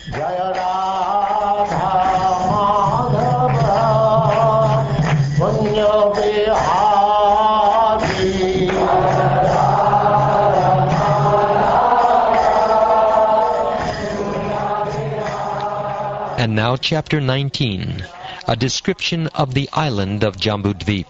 Jaya Radha Madhava Punya Bihari. And now chapter 19, a description of the island of Jambudvip.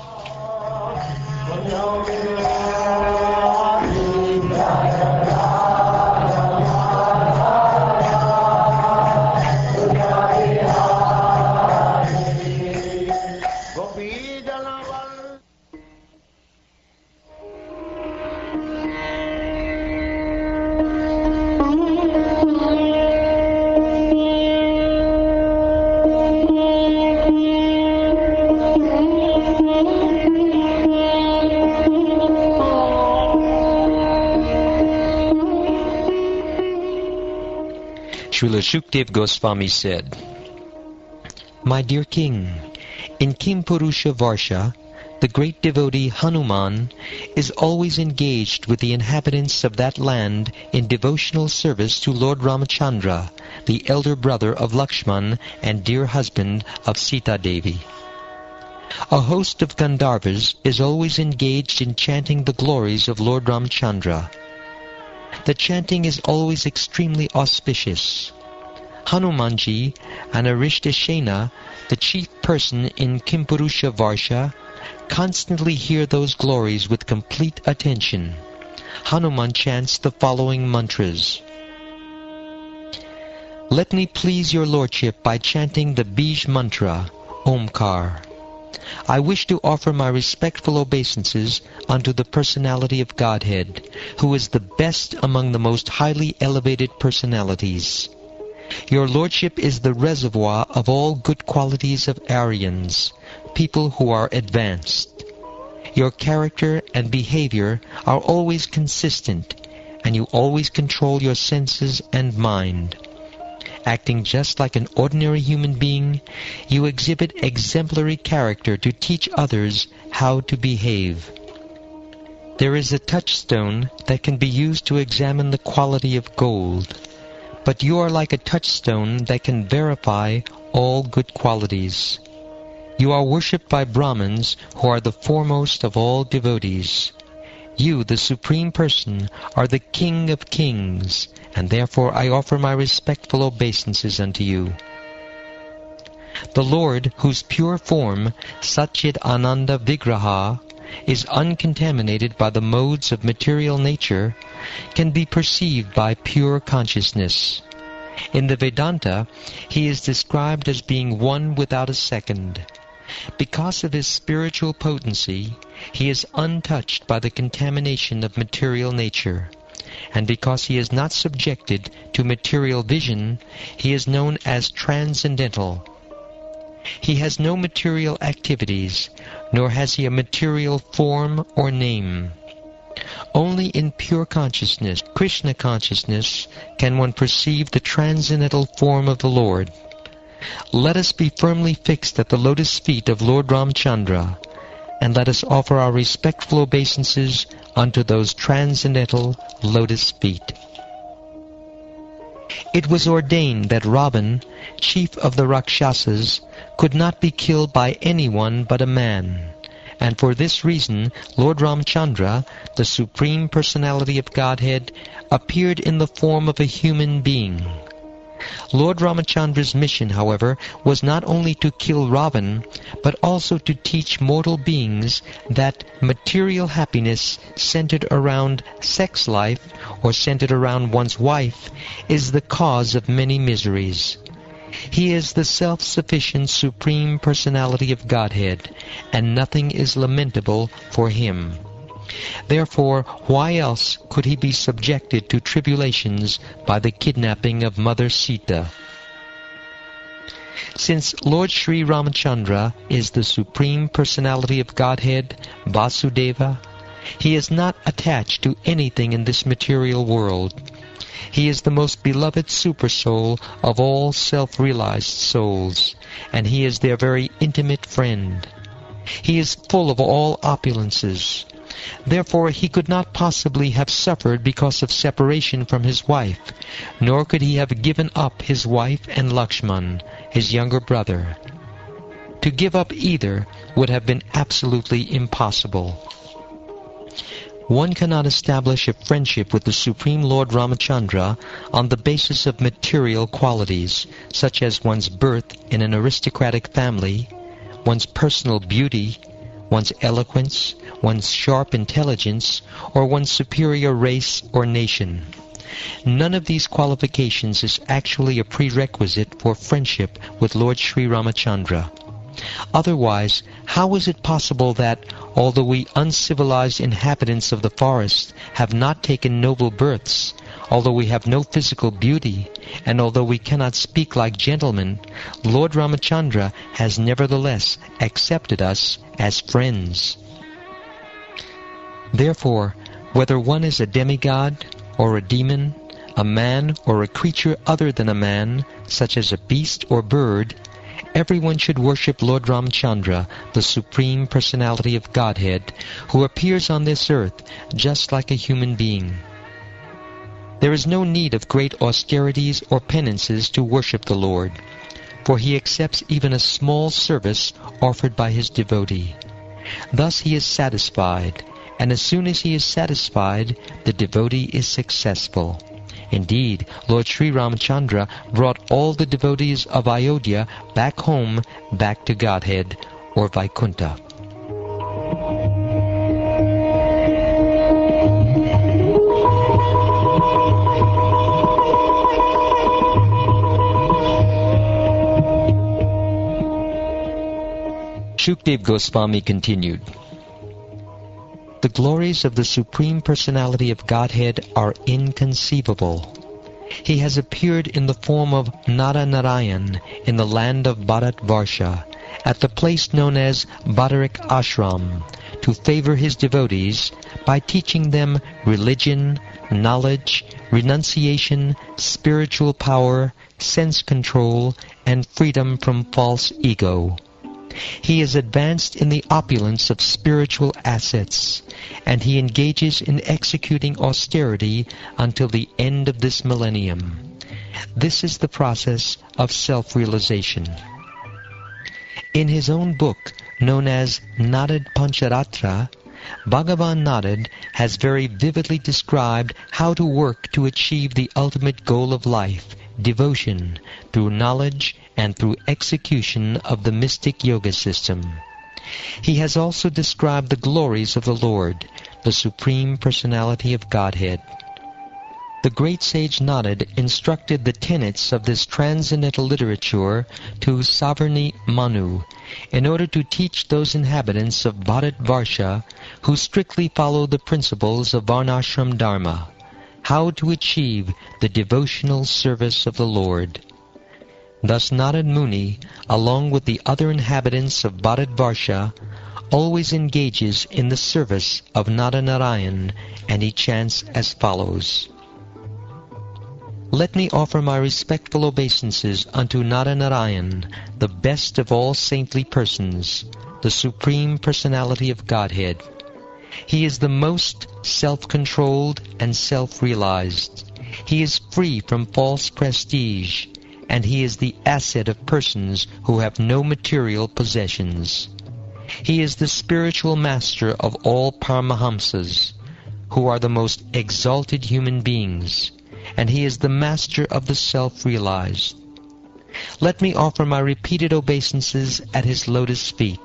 Srila Shukdev Goswami said, "My dear king, in Kimpurusha Varsha, the great devotee Hanuman is always engaged with the inhabitants of that land in devotional service to Lord Ramachandra, the elder brother of Lakshman and dear husband of Sita Devi. A host of Gandharvas is always engaged in chanting the glories of Lord Ramachandra. The chanting is always extremely auspicious. Hanumanji and Arishtashena, the chief person in Kimpurusha Varsha, constantly hear those glories with complete attention. Hanuman chants the following mantras. Let me please your lordship by chanting the Bij mantra, Omkar. I wish to offer my respectful obeisances unto the personality of Godhead, who is the best among the most highly elevated personalities. Your lordship is the reservoir of all good qualities of Aryans, people who are advanced. Your character and behavior are always consistent, and you always control your senses and mind. Acting just like an ordinary human being, you exhibit exemplary character to teach others how to behave. There is a touchstone that can be used to examine the quality of gold, but you are like a touchstone that can verify all good qualities. You are worshipped by Brahmins who are the foremost of all devotees. You, the Supreme Person, are the King of Kings, and therefore I offer my respectful obeisances unto you. The Lord, whose pure form, Satchid Ananda Vigraha, is uncontaminated by the modes of material nature, can be perceived by pure consciousness. In the Vedanta, he is described as being one without a second. Because of his spiritual potency, he is untouched by the contamination of material nature. And because he is not subjected to material vision, he is known as transcendental. He has no material activities, nor has he a material form or name. Only in pure consciousness, Krishna consciousness, can one perceive the transcendental form of the Lord. Let us be firmly fixed at the lotus feet of Lord Ramchandra, and let us offer our respectful obeisances unto those transcendental lotus feet. It was ordained that Ravan, chief of the Rakshasas, could not be killed by anyone but a man, and for this reason Lord Ramchandra, the Supreme Personality of Godhead, appeared in the form of a human being. Lord Ramachandra's mission, however, was not only to kill Ravan, but also to teach mortal beings that material happiness centered around sex life or centered around one's wife is the cause of many miseries. He is the self-sufficient Supreme Personality of Godhead, and nothing is lamentable for him. Therefore, why else could he be subjected to tribulations by the kidnapping of Mother Sita? Since Lord Sri Ramachandra is the Supreme Personality of Godhead, Vasudeva, he is not attached to anything in this material world. He is the most beloved Supersoul of all self-realized souls, and he is their very intimate friend. He is full of all opulences, Therefore he could not possibly have suffered because of separation from his wife, nor could he have given up his wife and Lakshman, his younger brother. To give up either would have been absolutely impossible. One cannot establish a friendship with the Supreme Lord Ramachandra on the basis of material qualities, such as one's birth in an aristocratic family, one's personal beauty, one's eloquence, one's sharp intelligence, or one's superior race or nation. None of these qualifications is actually a prerequisite for friendship with Lord Sri Ramachandra. Otherwise, how is it possible that, although we uncivilized inhabitants of the forest have not taken noble births, although we have no physical beauty, and although we cannot speak like gentlemen, Lord Ramachandra has nevertheless accepted us as friends? Therefore, whether one is a demigod or a demon, a man or a creature other than a man, such as a beast or bird, everyone should worship Lord Ramachandra, the Supreme Personality of Godhead, who appears on this earth just like a human being. There is no need of great austerities or penances to worship the Lord, for he accepts even a small service offered by his devotee. Thus he is satisfied, and as soon as he is satisfied, the devotee is successful. Indeed, Lord Sri Ramachandra brought all the devotees of Ayodhya back home, back to Godhead, or Vaikuntha. Shukdev Goswami continued, "The glories of the Supreme Personality of Godhead are inconceivable. He has appeared in the form of Nara Narayan in the land of Bharatvarsha, at the place known as Badarik Ashram, to favor his devotees by teaching them religion, knowledge, renunciation, spiritual power, sense control, and freedom from false ego. He is advanced in the opulence of spiritual assets, and he engages in executing austerity until the end of this millennium. This is the process of self-realization." In his own book, known as Nadad Pancharatra, Bhagavan Nadad has very vividly described how to work to achieve the ultimate goal of life, devotion, through knowledge and through execution of the mystic yoga system. He has also described the glories of the Lord, the Supreme Personality of Godhead. The great sage Nadad instructed the tenets of this transcendental literature to Savarni Manu, in order to teach those inhabitants of Bharatvarsha who strictly follow the principles of Varnashram Dharma, how to achieve the devotional service of the Lord. Thus Narad Muni, along with the other inhabitants of Bharatvarsha, always engages in the service of Nara Narayan, and he chants as follows: "Let me offer my respectful obeisances unto Nara Narayan, the best of all saintly persons, the Supreme Personality of Godhead. He is the most self-controlled and self-realized. He is free from false prestige, and he is the asset of persons who have no material possessions. He is the spiritual master of all Paramahamsas, who are the most exalted human beings, and he is the master of the self-realized. Let me offer my repeated obeisances at his lotus feet."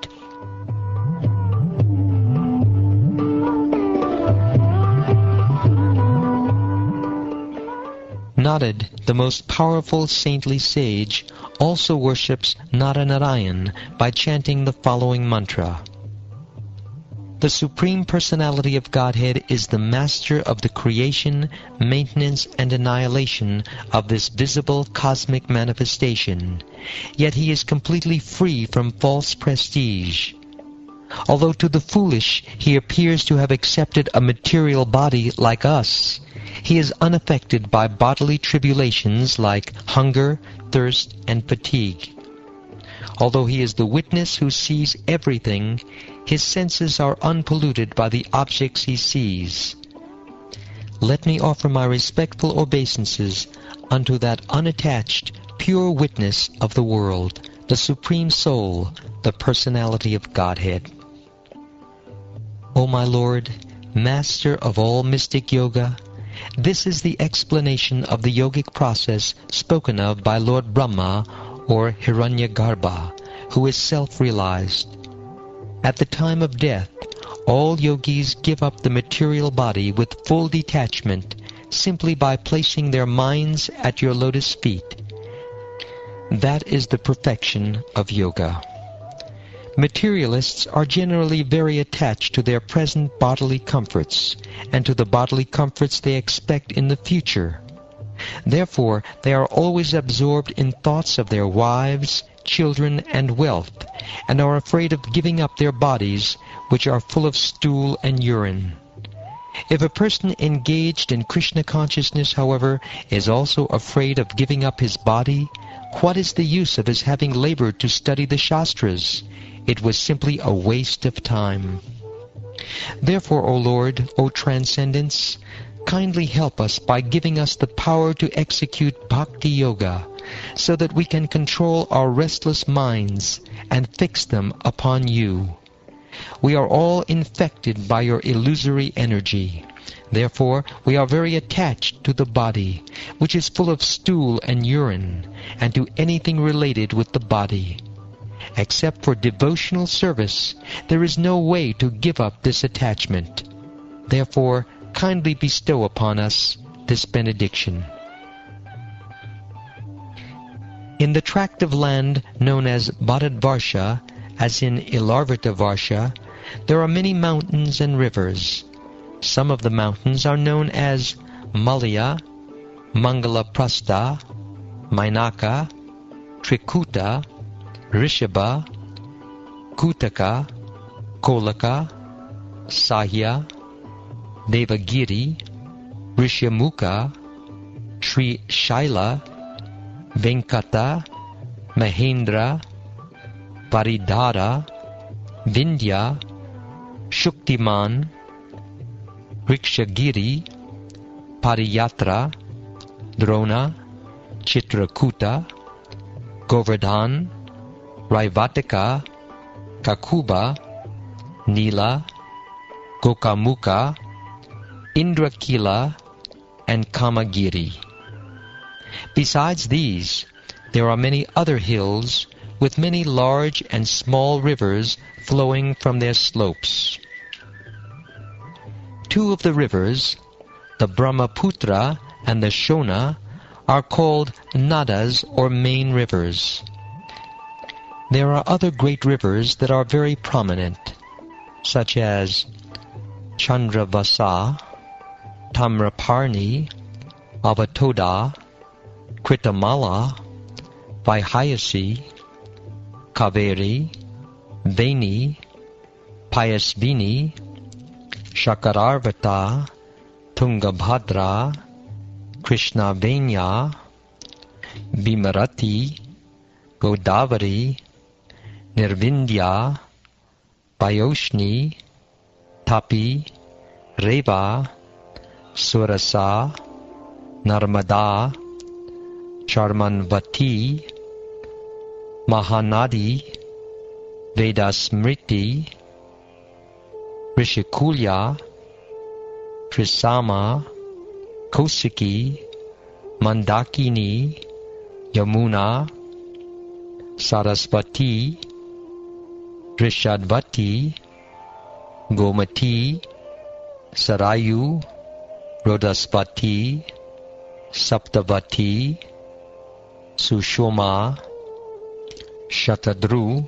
Nadad, the most powerful saintly sage, also worships Nara Narayan by chanting the following mantra: "The Supreme Personality of Godhead is the master of the creation, maintenance, and annihilation of this visible cosmic manifestation, yet he is completely free from false prestige. Although to the foolish he appears to have accepted a material body like us, he is unaffected by bodily tribulations like hunger, thirst, and fatigue. Although he is the witness who sees everything, his senses are unpolluted by the objects he sees. Let me offer my respectful obeisances unto that unattached, pure witness of the world, the Supreme Soul, the Personality of Godhead. O my Lord, Master of all mystic yoga, this is the explanation of the yogic process spoken of by Lord Brahma or Hiranyagarbha, who is self-realized. At the time of death, all yogis give up the material body with full detachment simply by placing their minds at your lotus feet. That is the perfection of yoga. Materialists are generally very attached to their present bodily comforts and to the bodily comforts they expect in the future. Therefore, they are always absorbed in thoughts of their wives, children, and wealth, and are afraid of giving up their bodies, which are full of stool and urine. If a person engaged in Krishna consciousness, however, is also afraid of giving up his body, what is the use of his having labored to study the Shastras? It was simply a waste of time. Therefore, O Lord, O Transcendence, kindly help us by giving us the power to execute Bhakti Yoga, so that we can control our restless minds and fix them upon you. We are all infected by your illusory energy. Therefore, we are very attached to the body, which is full of stool and urine, and to anything related with the body. Except for devotional service, there is no way to give up this attachment. Therefore, kindly bestow upon us this benediction. In the tract of land known as Bharatvarsha, as in Ilarvatavarsha, there are many mountains and rivers. Some of the mountains are known as Malya, Mangalaprastha, Mainaka, Trikuta, Rishabha, Kutaka, Kolaka, Sahya, Devagiri, Rishyamukha, Sri Shaila, Venkata, Mahendra, Varidhara, Vindhya, Shuktiman, Rikshagiri, Pariyatra, Drona, Chitrakuta, Govardhan, Raivatika, Kakuba, Nila, Gokamukha, Indrakila, and Kamagiri. Besides these, there are many other hills with many large and small rivers flowing from their slopes. Two of the rivers, the Brahmaputra and the Shona, are called nadas or main rivers. There are other great rivers that are very prominent, such as Chandravasa, Tamraparni, Avatoda, Kritamala, Vaihayasi, Kaveri, Veni, Payasvini, Shakararvata, Tungabhadra, Krishnavenya, Bimarati, Godavari, Nirvindya, Payoshni, Tapi, Reva, Surasa, Narmada, Charmanvati, Mahanadi, Vedasmriti, Rishikulya, Trisama, Kosiki, Mandakini, Yamuna, Sarasvati, Drishadvati, Gomati, Sarayu, Rodaspati, Saptavati, Sushoma, Shatadru,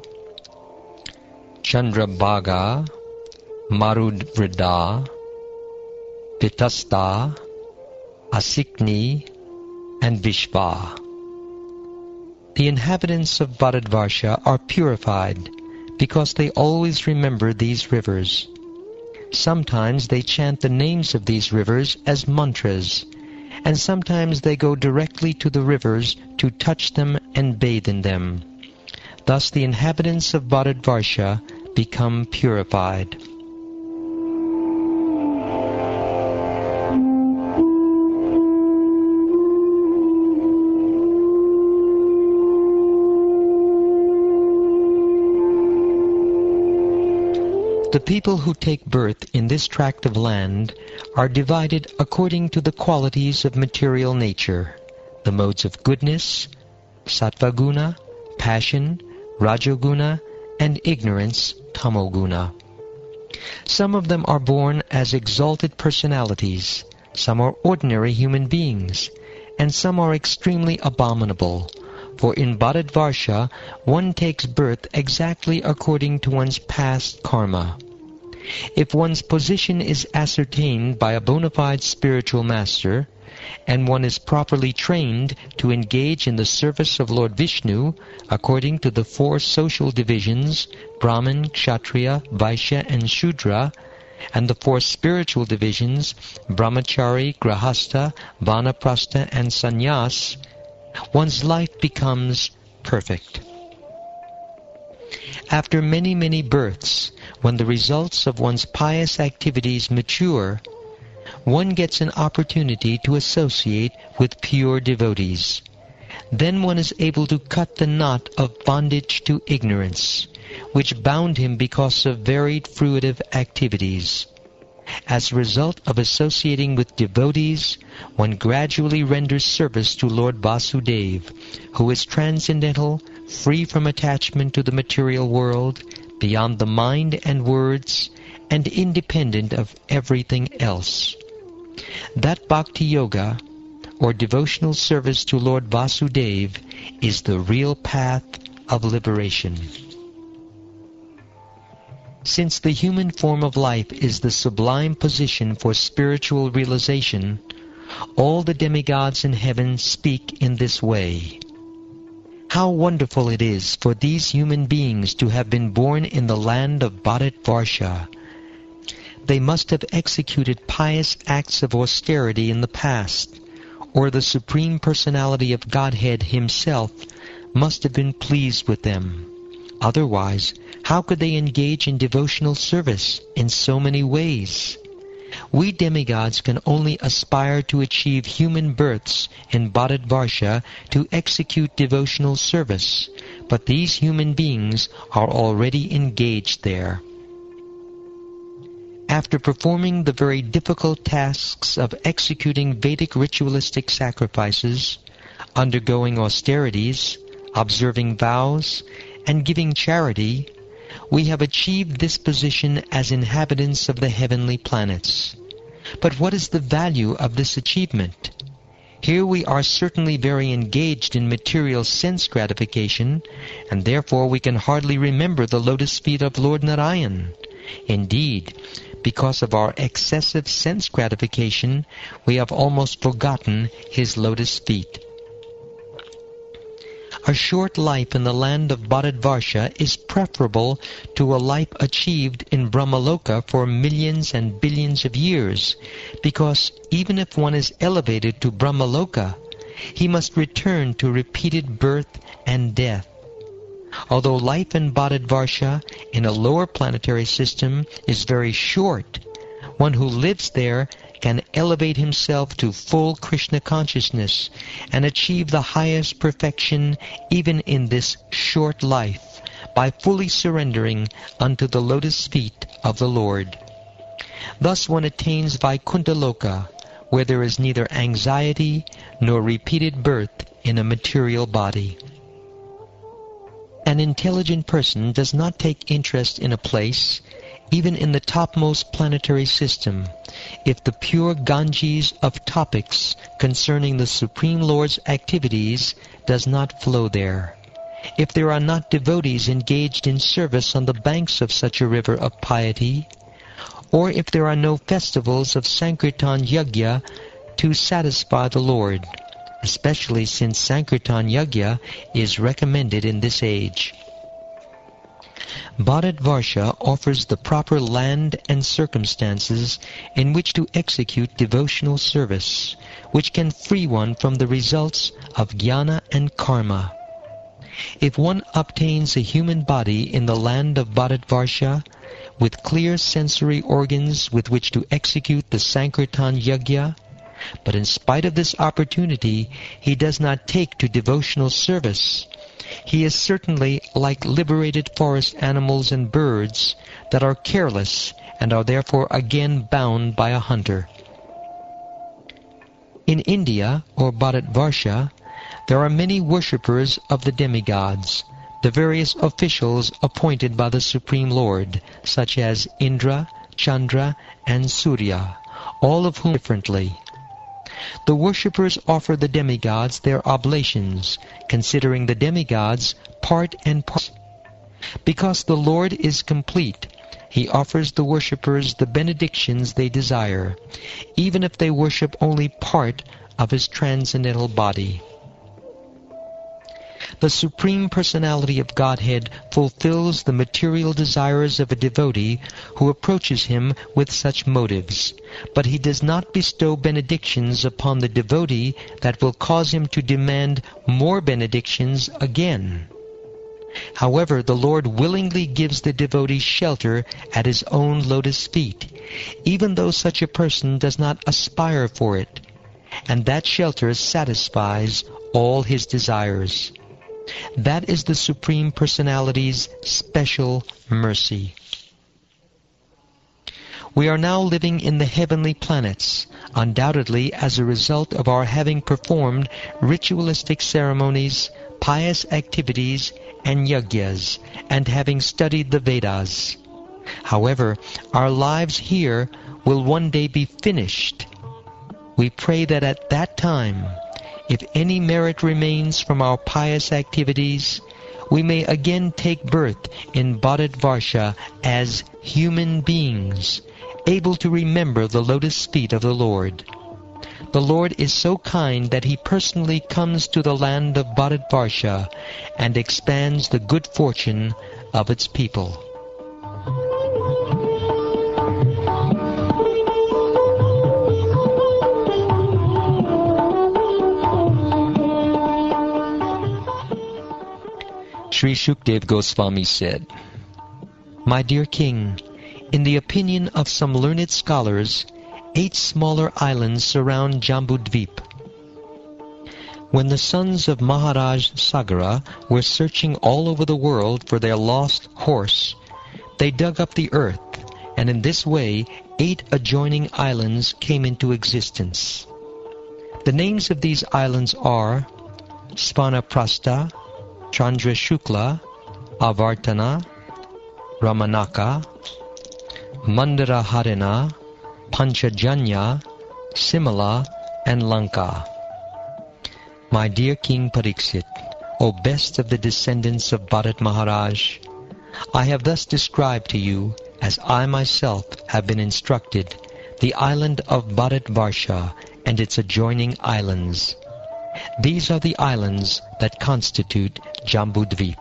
Chandrabhaga, Maruvrida, Pitasta, Asikni, and Vishva. The inhabitants of Bharatvarsha are purified because they always remember these rivers. Sometimes they chant the names of these rivers as mantras, and sometimes they go directly to the rivers to touch them and bathe in them. Thus the inhabitants of Bharatvarsha become purified. The people who take birth in this tract of land are divided according to the qualities of material nature, the modes of goodness, sattvaguna, passion, rajoguna, and ignorance, tamoguna. Some of them are born as exalted personalities, some are ordinary human beings, and some are extremely abominable. For in Bharatvarsha, one takes birth exactly according to one's past karma. If one's position is ascertained by a bona fide spiritual master, and one is properly trained to engage in the service of Lord Vishnu according to the 4 social divisions, Brahman, Kshatriya, Vaishya, and Shudra, and the 4 spiritual divisions, Brahmachari, Grahastha, Vanaprastha, and Sannyas, one's life becomes perfect. After many, many births, when the results of one's pious activities mature, one gets an opportunity to associate with pure devotees. Then one is able to cut the knot of bondage to ignorance, which bound him because of varied fruitive activities. As a result of associating with devotees, one gradually renders service to Lord Vasudeva, who is transcendental, free from attachment to the material world, beyond the mind and words, and independent of everything else. That Bhakti Yoga, or devotional service to Lord Vasudeva, is the real path of liberation. Since the human form of life is the sublime position for spiritual realization, all the demigods in heaven speak in this way. How wonderful it is for these human beings to have been born in the land of Bharatvarsha. They must have executed pious acts of austerity in the past, or the Supreme Personality of Godhead Himself must have been pleased with them. Otherwise, how could they engage in devotional service in so many ways? We demigods can only aspire to achieve human births in Bharatvarsha to execute devotional service, but these human beings are already engaged there. After performing the very difficult tasks of executing Vedic ritualistic sacrifices, undergoing austerities, observing vows, and giving charity, we have achieved this position as inhabitants of the heavenly planets. But what is the value of this achievement? Here we are certainly very engaged in material sense gratification, and therefore we can hardly remember the lotus feet of Lord Narayan. Indeed, because of our excessive sense gratification, we have almost forgotten his lotus feet. A short life in the land of Bharatvarsha is preferable to a life achieved in Brahmaloka for millions and billions of years, because even if one is elevated to Brahmaloka, he must return to repeated birth and death. Although life in Bharatvarsha, in a lower planetary system, is very short, one who lives there can elevate himself to full Krishna consciousness and achieve the highest perfection even in this short life by fully surrendering unto the lotus feet of the Lord. Thus one attains Vaikuntha Loka, where there is neither anxiety nor repeated birth in a material body. An intelligent person does not take interest in a place, even in the topmost planetary system, if the pure Ganges of topics concerning the Supreme Lord's activities does not flow there, if there are not devotees engaged in service on the banks of such a river of piety, or if there are no festivals of Sankirtan Yajna to satisfy the Lord, especially since Sankirtan Yajna is recommended in this age. Bharatvarsha offers the proper land and circumstances in which to execute devotional service, which can free one from the results of jnana and karma. If one obtains a human body in the land of Bharatvarsha, with clear sensory organs with which to execute the Sankirtan Yajna, but in spite of this opportunity he does not take to devotional service, he is certainly like liberated forest animals and birds that are careless and are therefore again bound by a hunter. In India, or Bharatvarsha, there are many worshippers of the demigods, the various officials appointed by the Supreme Lord, such as Indra, Chandra, and Surya, all of whom differently. The worshippers offer the demigods their oblations, considering the demigods part and parcel. Because the Lord is complete, he offers the worshippers the benedictions they desire, even if they worship only part of his transcendental body. The Supreme Personality of Godhead fulfills the material desires of a devotee who approaches him with such motives, but he does not bestow benedictions upon the devotee that will cause him to demand more benedictions again. However, the Lord willingly gives the devotee shelter at his own lotus feet, even though such a person does not aspire for it, and that shelter satisfies all his desires. That is the Supreme Personality's special mercy. We are now living in the heavenly planets, undoubtedly as a result of our having performed ritualistic ceremonies, pious activities, and yajnas, and having studied the Vedas. However, our lives here will one day be finished. We pray that at that time, if any merit remains from our pious activities, we may again take birth in Bharatvarsha as human beings, able to remember the lotus feet of the Lord. The Lord is so kind that he personally comes to the land of Bharatvarsha and expands the good fortune of its people. Sri Shukdev Goswami said, "My dear king, in the opinion of some learned scholars, 8 smaller islands surround Jambudvip. When the sons of Maharaj Sagara were searching all over the world for their lost horse, they dug up the earth, and in this way 8 adjoining islands came into existence. The names of these islands are Spanaprastha, Chandra Shukla, Avartana, Ramanaka, Mandara Harina, Panchajanya, Simala, and Lanka. My dear King Pariksit, O best of the descendants of Bharat Maharaj, I have thus described to you, as I myself have been instructed, the island of Bharatvarsha and its adjoining islands. These are the islands that constitute Jambudvip."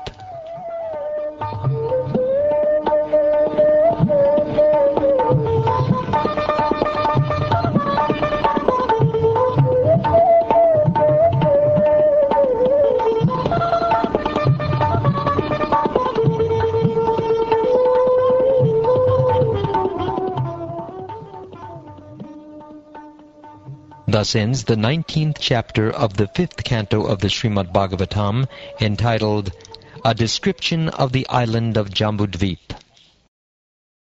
Thus ends the 19th chapter of the 5th canto of the Srimad Bhagavatam, entitled, A Description of the Island of Jambudvip.